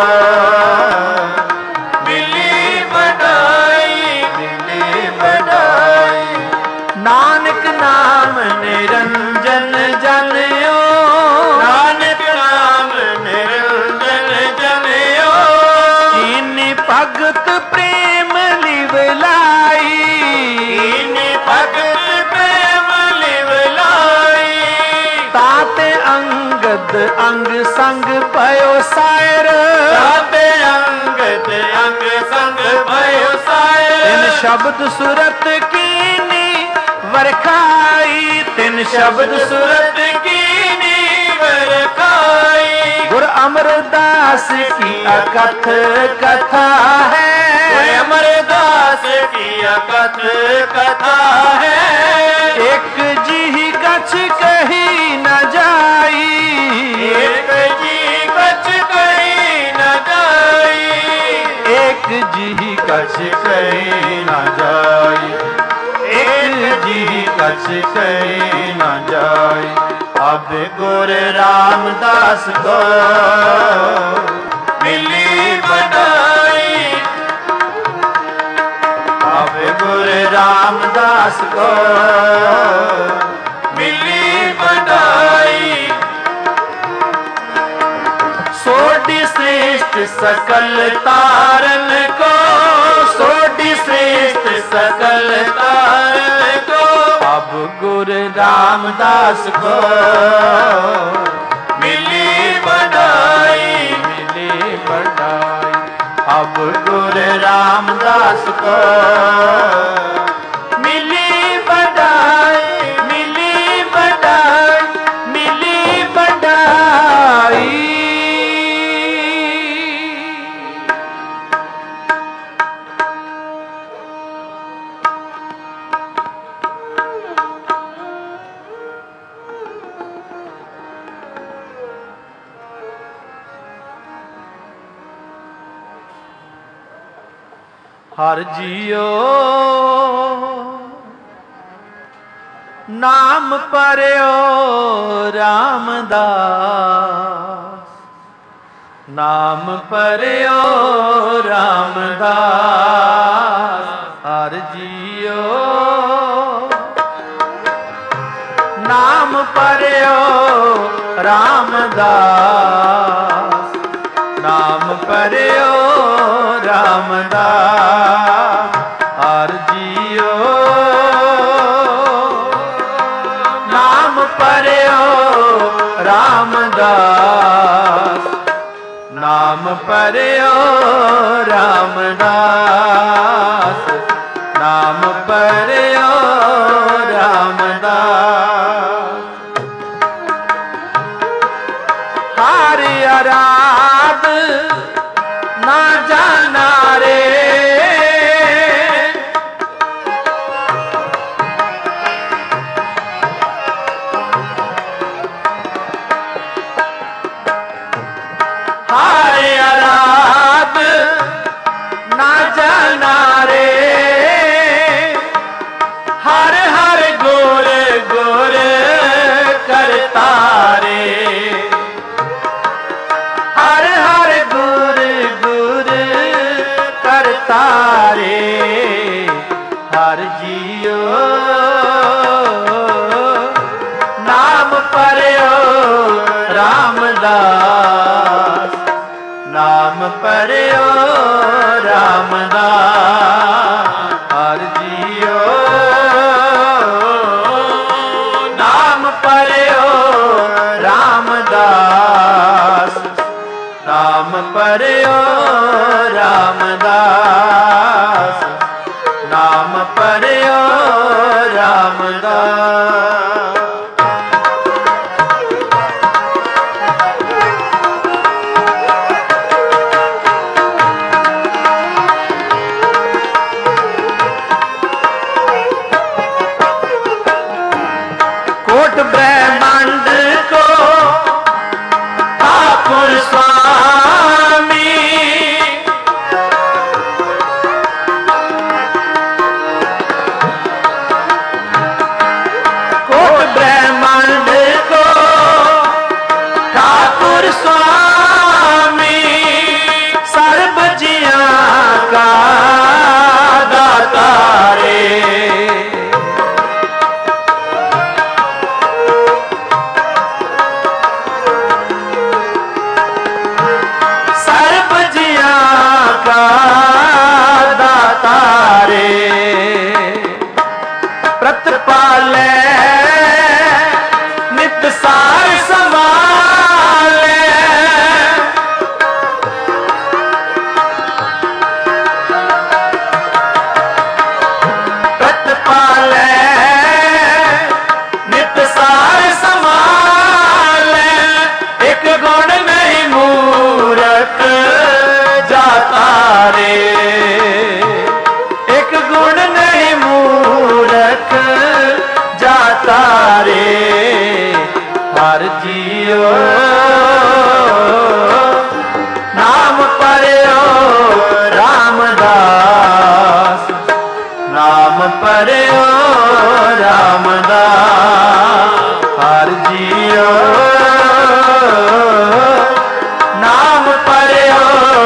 मिली बड़ाई, मिली बड़ाई। नानक नाम निरंजन जनियो, नानक नाम निरंजन जनियो, कीनी भगत प्रेम लिवलाई, कीनी भगत प्रेम लिवलाई। ताते अंगद अंग संग भयो सायर, ताते अंगद अंग संग भयो सायर। तिन शब्द सुरत कीनी वरखाई, तिन शब्द सुरत कीनी बरखाई। गुरु अमरदास की अकथ कथा है, अमरदास की अकथ कथा है। एक जी गछ कही न जाई, एक जी गछ कही न जाई, एक जी गछ कही न जाई, एक जी गछ कही न जाई। अब गुरु रामदास को मिली बड़ाई, अब गुरु रामदास को मिली बड़ाई। सोडी श्रेष्ठ सकल तारन को, सोडी श्रेष्ठ सकल तारन को। अब गुरु रामदास को मिली बड़ाई, मिली बड़ाई। अब गुरु रामदास को मिली बड़ाई, मिली बड़ाई, मिली बड़ाई। हर जियो नाम पर्यो रामदास, नाम पर्यो रामदास। हर जियो नाम पर्यो रामदास, नाम पर्यो रामदास। हर जियो नाम पर्यो रामदास, नाम पर्यो रामदास, नाम पर्यो रामदास। हारि आराध ना जाना रे, हारि आराध ना जाना रे। हर हर गुर गुर करता रे, हर हर गुर गुर करता रे। हर जियो नाम पर्यो रामदास, नाम पर्यो रामदास। हर जियो नाम पर्यो रामदास, नाम पर्यो रामदास, नाम पर्यो रामदास। ठाकुर स्वामी कोट ब्रह्मांड को ठाकुर स्वामी सर्व जिया का दाता रे। सर्व जिया का दाता रे प्रतिपाले नित सार संभाले प्रतिपाले नित सार संभाले एक गुण नहीं मूरख जाता रे। एक गुण नहीं मूरख जाता रे। हर जियो नाम पर्यो रामदास नाम पर्यो रामदास। हर जियो नाम पर्यो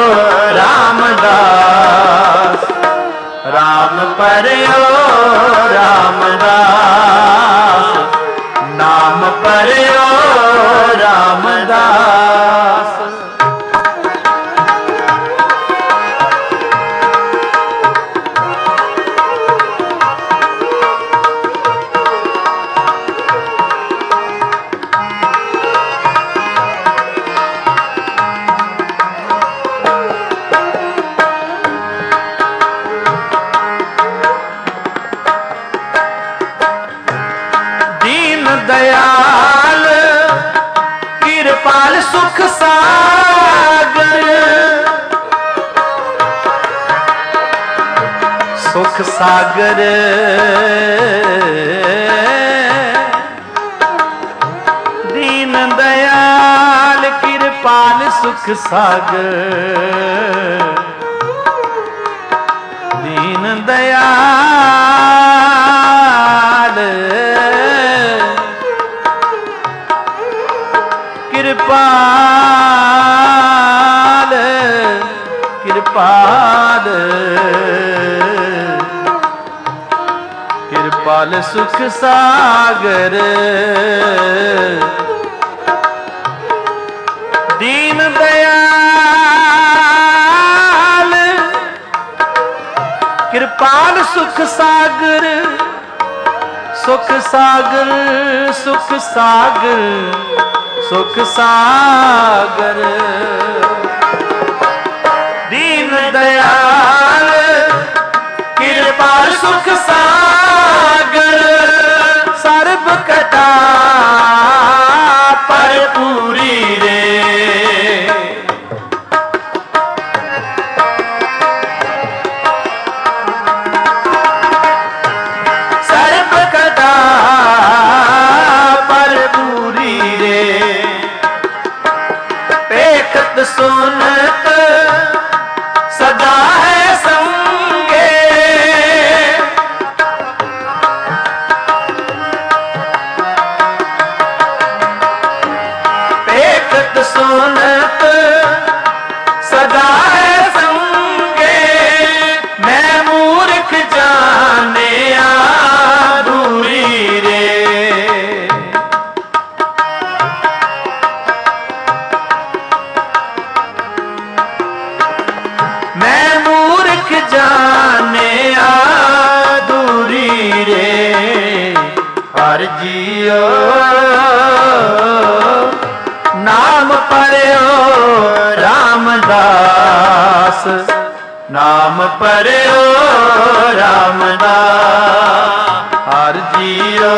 रामदास राम पर्यो रामदास नाम पर्यो रामदास। दीन दयाल कृपाल सुख सागर सुख सागर दीन दयाल कृपाल सुख सागर दीन दयाल कृपाल कृपाल कृपाल सुख सागर दीन दयाल कृपाल सुख सागर सुख सागर सुख सागर सुख सागर दीन दयाल कृपाल सुख सागर सर्व कटा पर पूरी रे। सर्व कटा पर पूरी रे पेखत सुनत सदा है संगे पेखत सुनत सदा है संगे मैं मूर्ख जाने दूरी रे। मैं मूर्ख जाने दूरी रे। हर जियो नाम पर्यो रामदास नाम पर्यो रामदास। हर जियो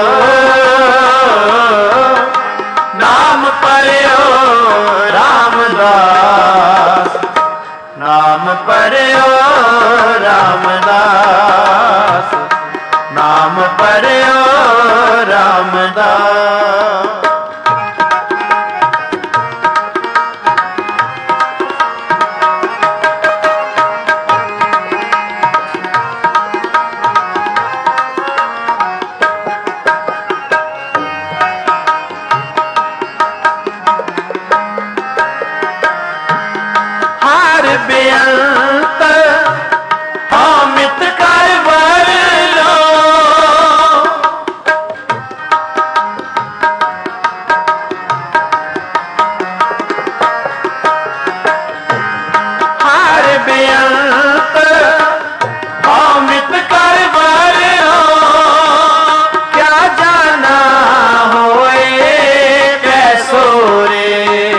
नाम पर्यो रामदास नाम पर्यो रामदास नाम पर्यो रामदास। बेअंत अमित कर वर लो। हार बेअंत अमित कर वर लो। क्या जाना होए कैसो रे।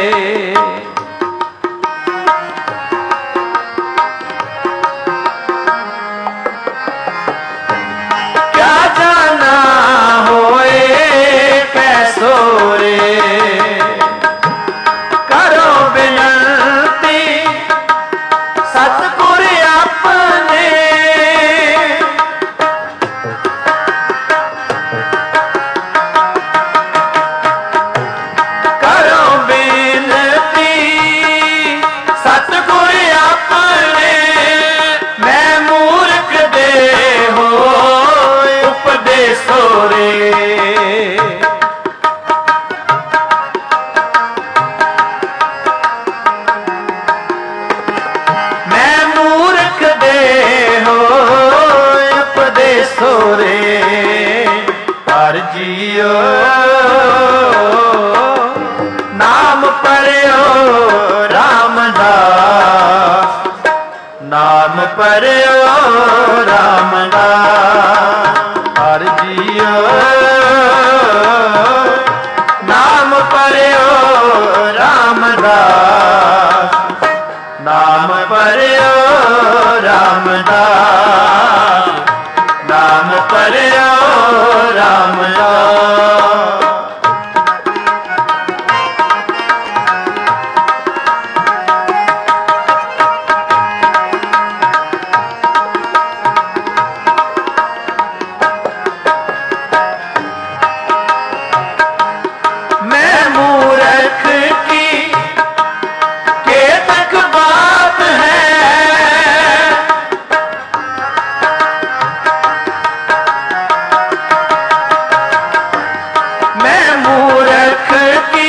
क्या जाना होए कैसो रे। करो बिनती सतगुर अपने। करो बिनती सतगुर अपने। मैं मूर्ख दे हो उपदेशो रे। मैं मूर्ख दे हो उपदेशो रे। हर जियो नाम पर्यो रामदास। नाम पर्यो रामदास। हर जियो नाम पर्यो रामदास। नाम पर्यो रामदास। नाम पर्यो रामदास। मैं मूर्ख की केतक बात है। मैं मूर्ख की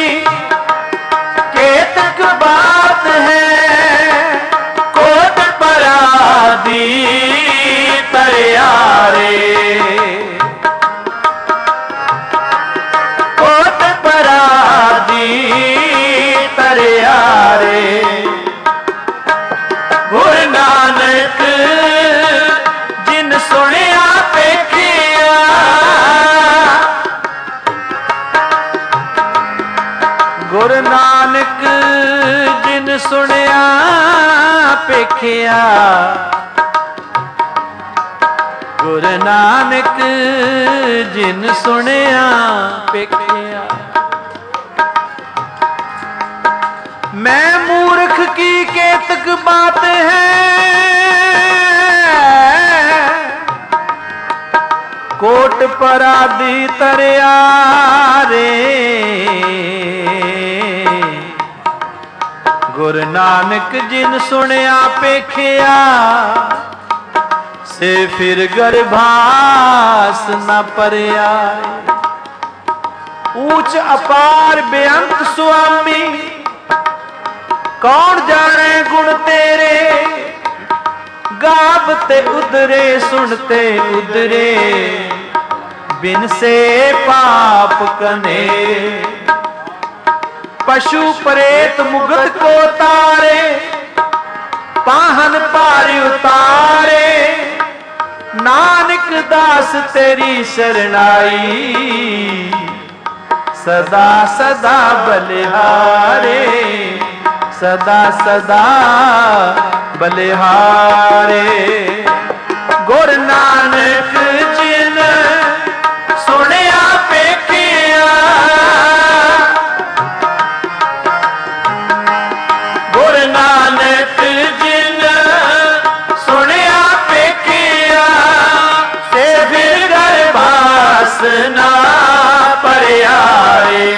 केतक बात है। कोट परादी तरियारे। कोट परादी तरियारे। गुरु नानक जिन सुनिया पेखिया। गुरु नानक जिन सुनिया पेखिया। गुरु नानक जिन सुनिया पेखिया। मैं मूर्ख की केतक बात है। कोट परादी तरियारे। गुरु नानक जिन सुनिया पेखिया। से फिर गर्भास न परया। ऊंच अपार बेअंत स्वामी कौन जाने गुण तेरे। गावते उदरे सुनते उदरे। बिन से पाप कने। पशु प्रेत मुगत को तारे। पाहन पार उतारे। नानक दास तेरी शरणाई। सदा सदा बलिहारे। सदा सदा बलिहारे। गुरु नानक जिन सुनिया पेखिया। गुरु नानक जिन सुनिया पेखिया। से फिर गर्भास ना परयारे।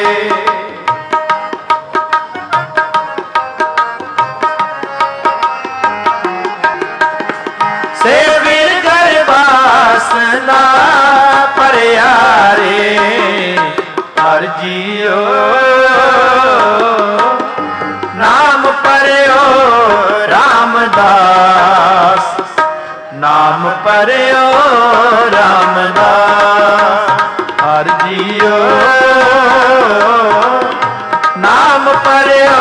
से फिर गर्भास ना परयारे। हर जियो नाम पर्यो रामदास। ਪਰਿਓ ਰਾਮਦਾਸ ਹਰ ਜੀਓ ਨਾਮ ਪਰਿਓ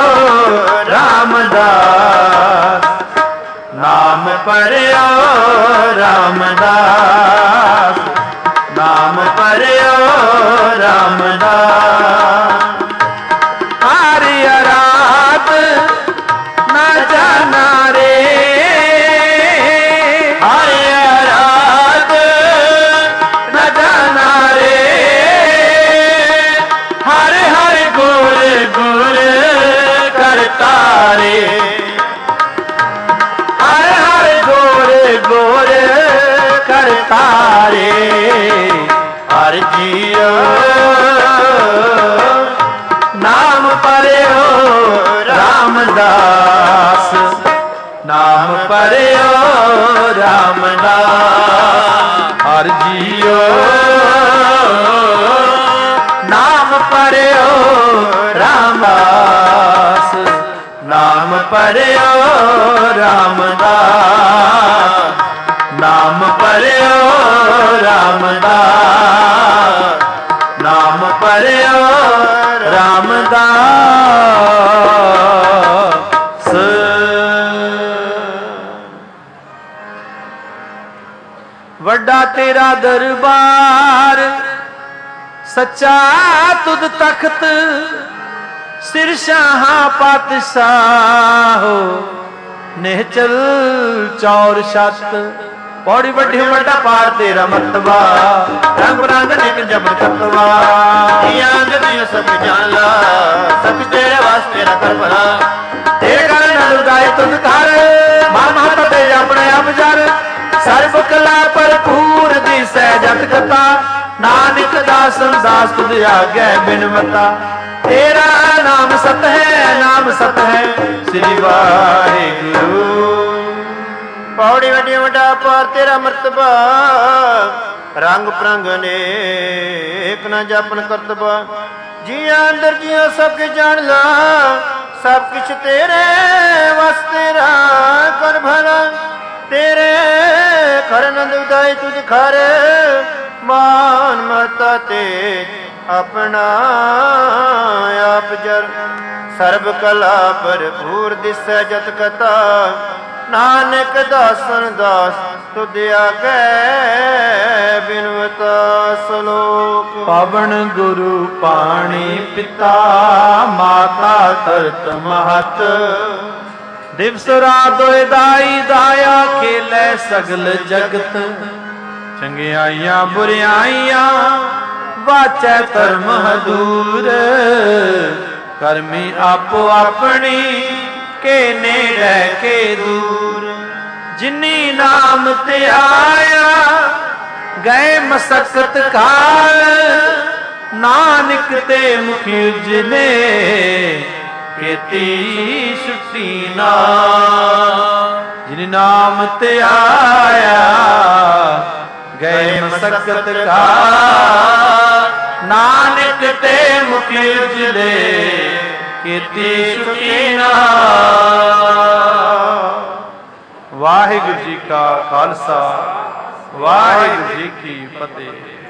ਰਾਮਦਾਸ ਨਾਮ ਪਰਿਓ ਰਾਮਦਾਸ ਨਾਮ ਪਰਿਓ ਰਾਮਦਾਸ ਹਰਿ ਰਾਤ ਨਾ ਜਾਣਾ ਰੇ ਹਰਿ ਰਾਤ ਨਾ ਜਾਣਾ ਰੇ ਹਰਿ ਹਰਿ ਗੁਰ ਗੁਰ ਕਰਤਾ ਰੇ ਹਰਿ ਹਰਿ ਗੁਰ ਗੁਰ ਕਰਤਾ ਰੇ ਹਰ ਜੀਓ ਨਾਮ ਪਰਿਓ ਰਾਮਦਾਸ ਨਾਮ ਪਰਿਓ ਰਾਮਦਾਸ ਹਰ ਜੀਓ ਨਾਮ ਪਰਿਓ ਰਾਮਦਾਸ ਨਾਮ ਪਰਿਓ ਰਾਮਦਾਸ ਨਾਮ ਪਰਿਓ ਰਾਮਦਾਸ ਨਾਮ ਪਰਿਓ ਰਾਮਦਾਸ ਵੱਡਾ ਤੇਰਾ ਦਰਬਾਰ ਸੱਚਾ ਤੁਧ ਤਖਤ ਸਿਰ ਸ਼ਾਹਾਂ ਪਾਤਸ਼ਾਹੋ ਨਿਹਚਲ ਚੌਰ ਛੱਤ ਬੜੀ ਵੱਡੀ ਵੱਡਾ ਪਾਰ ਤੇਰਾ ਮਰਤਬਾ ਰੰਗ ਰੰਗ ਨਿਕ ਜਬਰ ਕਰਤਵਾ ਅੰਗ ਦੀ ਸਭ ਜਾਣ ਲਾ ਸਭ ਤੇਰੇ ਵਾਸਤੇ ਰ ਕਰ ਭਲਾ ਤੇਰੇ ਘਰ ਨਾ ਲੁਗਾਏ ਤੁਧ ਘਰ ਮਨ ਮਹਤ ਤੇ ਆਪਣੇ ਆਪ ਜਰ ਸਰਬ ਕਲਾ ਭਰਪੂਰ ਦੀ ਸਹਿਜਤ ਕਥਾ ਨਾਨਕ ਦਾਸਨ ਦਾਸ ਤੁਧ ਆਗੇ ਬਿਨਵਤਾ ਤੇਰਾ ਨਾਮ ਸਤ ਹੈ ਨਾਮ ਸਤ ਹੈ ਸ੍ਰੀ ਵਾਹਿਗੁਰੂ ਪੌੜੀ ਵੱਡੀ ਵੱਡਾ ਪਾਰ ਤੇਰਾ ਮਰਤਬਾ ਰੰਗ ਪ੍ਰੰਗ ਅਨੇਕ ਨਾ ਜਾਪਨ ਕਰਤਬਾ ਜੀਆਂ ਅੰਦਰ ਜੀਆਂ ਸਭ ਕੇ ਜਾਣ ਲਾ ਸਭ ਕੁਛ ਤੇਰੇ ਵਸ ਤੇਰਾ ਕਰ ਭਲਾ ਤੇਰੇ ਘਰ ਨੰਦ ਉਦਾਈ ਤੁਝ ਘਰ ਮਾਨ ਮਤਾ ਤੇ ਆਪਣਾ ਆਪ ਜਰ ਸਰਬ ਕਲਾ ਭਰਪੂਰ ਦਿਸੈ ਜਤ ਕਥਾ ਨਾਨਕ ਦਾਸਨ ਦਾਸ ਤੁਧ ਆਗੇ ਬਿਨਵਤਾ ਸਲੋਕ ਪਵਨ ਗੁਰੂ ਪਾਣੀ ਪਿਤਾ ਮਾਤਾ ਤਰਤ ਮਹਤ ਦਿਵਸ ਰਾਤ ਦੋਇ ਦਾਈ ਦਾਇਆ ਖੇਲੇ ਸਗਲ ਜਗਤ ਚੰਗਿਆਈਆਂ ਬੁਰਿਆਈਆਂ ਵਾਚੈ ਧਰਮ ਹਦੂਰ ਕਰਮੀ ਆਪੋ ਆਪਣੀ ਕੇ ਨੇੜੇ ਕੇ ਦੂਰ ਜਿਨੀ ਨਾਮ ਤੇ ਆਇਆ ਗਏ ਮਸਕਤ ਕਾਲ ਨਾਨਕ ਤੇ ਮੁਖੀ ਉਜਲੇ ਕੀਤੀ ਛੁੱਟੀ ਨਾ ਜਿਨ ਨਾਮ ਤੇ ਆਇਆ ਗਏ ਮਸਕਤ ਕਾਲ ਨਾਨਕ ਤੇ ਮੁਖੀ ਉਜਲੇ ਕੀਤੀ ਛੁੱਟੀ ਨਾ। ਵਾਹਿਗੁਰੂ ਜੀ ਕਾ ਖਾਲਸਾ ਵਾਹਿਗੁਰੂ ਜੀ ਕੀ ਫਤਿਹ।